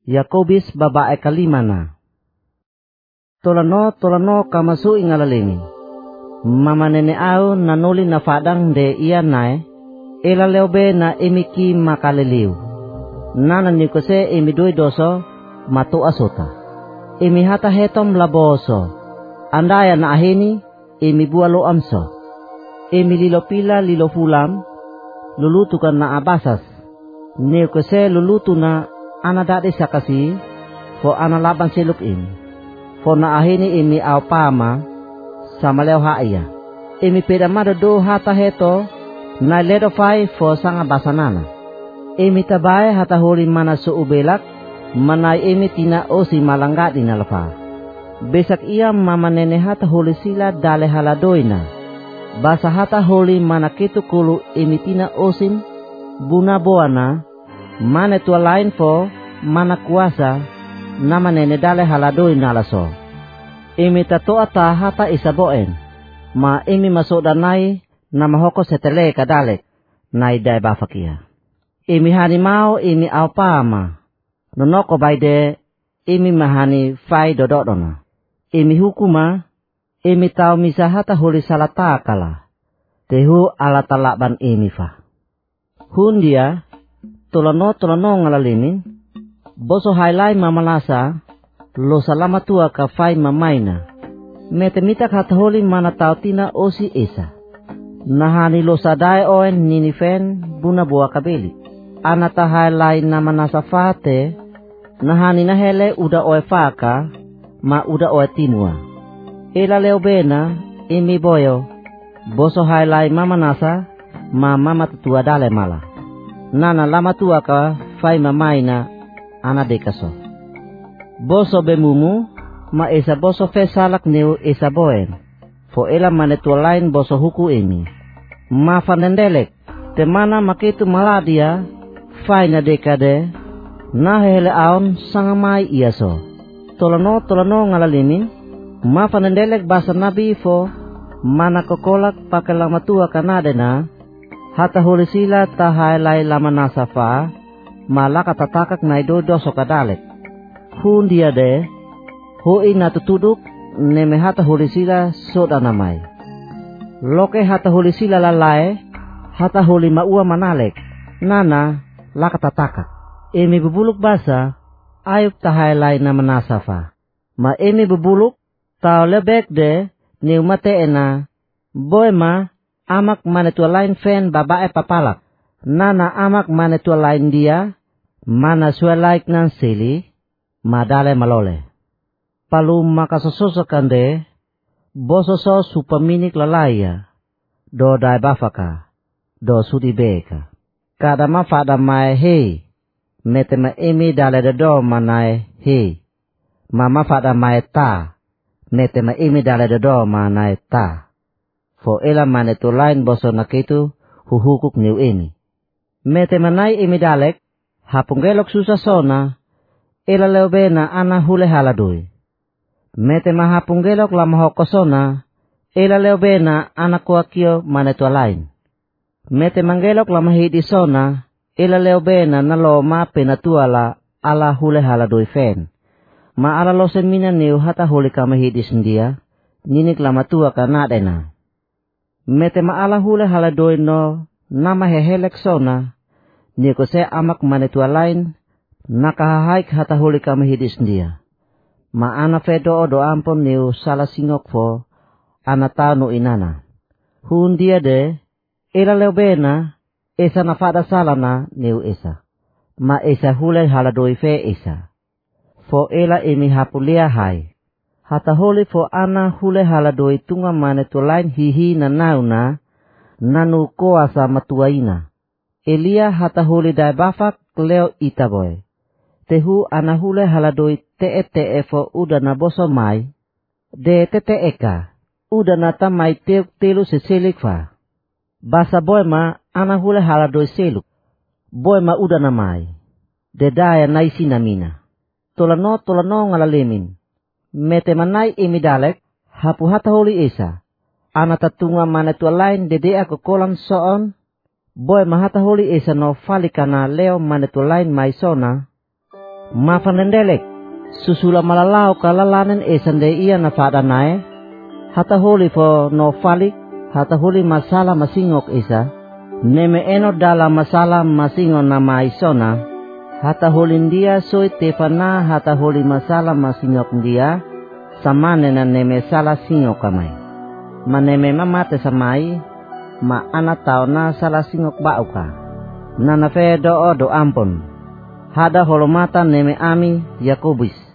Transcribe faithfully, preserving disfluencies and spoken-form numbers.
Yakobis babae kalima na. Tolano tolano kamasu ingalalimi. Mama nene au nanuli na fadang de iya nae. Ela leobe na emiki makaliliu. Nana nikose emi doi doso matu asota. Emi hata hetom laboso. Andaya na ahini emi bualo amso. Emi lilo pila lilo fulam. Lulutukan na abasas. Nikose lulutu na anadade sakasi. Fo analaban siluk im. Fo na ahini emi au pama. Sama leo haya. Emi pedamada do hata heto. Na ledo fai fo sanga basanana. Emi tabae hata holi mana so ubelak. Manai emi tina osi malangga di nalapa. Besak ia mama nene hata holi sila dale haladoina. Basa hata holi mana ketu kulu emi tina osim. Buna boana. Mane tua lain fo. Mana kuasa. Nama nene dale haladoina laso. Emi tatoa ta hata isaboen. Ma emi masuk danai. Nama hoko setele kadalek. Nai dai bafakia. Emi hani mau emi au pama. Nonoko baide. Emi mahani fai dododona. Emi hukuma. Emi tau misa hata huli salata kala. Tehu ala talakban emi fa. Hundia. Tolano tolano ngalalimin. Boso hailai mamalasa. Lo salama tua ka fai mamaina. Metemitak hata huli mana tau tina osi esa. Nahani lo sadai oen ninifen buna buah kabeli. Anata hailai nama nasafate. Nahani nahele uda oe faka. Ma uda oe tinua. Ela leo bena. Imi boyo. Boso hailai mama nasa. Ma mama tutua dale mala. Nana lama tua ka. Fai mamaina. Ana dekaso. Boso bemumu. Ma esa boso fe salak neu esa boen. Fo ela manetua lain boso huku emi. Ma fandendelek. Temana makitu maladia. Fai na dekade. Na hele aon sangamai iaso. Tolano tolano ngalalimin. Ma fandendelek basa nabi fo. Mana kokolak pakai lama tua kanade na. Hata huli sila tahai lai lama nasafa. Malaka tatakak naido doso kadalek. Hun dia de. Hui natutuduk. Neme hata huli sila soda namai. Loke hata huli sila lalai. Hata huli maua manalek. Nana lakatataka. Emi bebuluk basa. Ayub tahai lai nama nasafa. Ma emi bebuluk. Tau lebek de. Niu mate ena. Boy ma. Amak manetua lain fen babae papalak. Nana amak manetua lain dia. Mana sua laik nan sili. Madale malole. Palu makasososakan de. Bososo supaminik lalaya. Do dai bafaka. Do sudi beka. Kadama fada mai hei. Metema emi dale de do manai hei. Mama fada mai ta. Metema emi dale de do manai ta. Fo ela manetu lain boso nakitu huhukuk niu emi. Metema nai emi dalek. Hapunggelok susah sona. Ela leobena ana hule haladui. Mete mahapung gelok lama hokosona. Ela leobena anak kuakio manetua lain. Mete manggelok lama hidi sona. Ela leobena nalo ma penatuala ala hule haladui fen. Ma ala lo semina niu hata huli kama hidi sendia. Ninik lama tua kanadena. Mete ma ala hule haladui no. Nama hehelek sona. Niko se amak manetua lain. Nakahahaik hata huli kama hidi sendia. Ma ana fedo do ampon niu salah singok fo. Ana tau no inana. Hun dia de. Ela leobena. Esa nafada salana niu esa. Ma esa hule haladoi fe esa. Fo ela emi hapulia hai. Hata holi fo ana hule haladoi tunga manetu lain hihi na nauna. Nanu koasa matuaina. Elia hata huli dai bafak leo itaboy. Tehu ana hule haladoi te te efo uda na boso mai. De te te eka. Uda na tamai teuk telu seselik fa. Basa boy ma ana hule haladoi seluk. Boy ma uda na mai. De daya naisi namina. Tolano tolano ngalalimin. Mete manai imi dalek. Hapu hata huli esa. Ana tatunga manetua lain dede ako kolam soon. Boy ma hata huli esa no falikana leo manetua lain maisona. mafanendelek susula malalau kalalanen esande ia na fada nae hata holi fo no falik hata holi masalah masingok isa neme eno dalam masalah masingo na maisona hata holin dia soy tefana hata holi masalah masingok dia samane na neme salah singok kamay maneme mamate samai ma anak tau na salah singok bauka na na fe do do ampon hada holomata neme ami Yakobus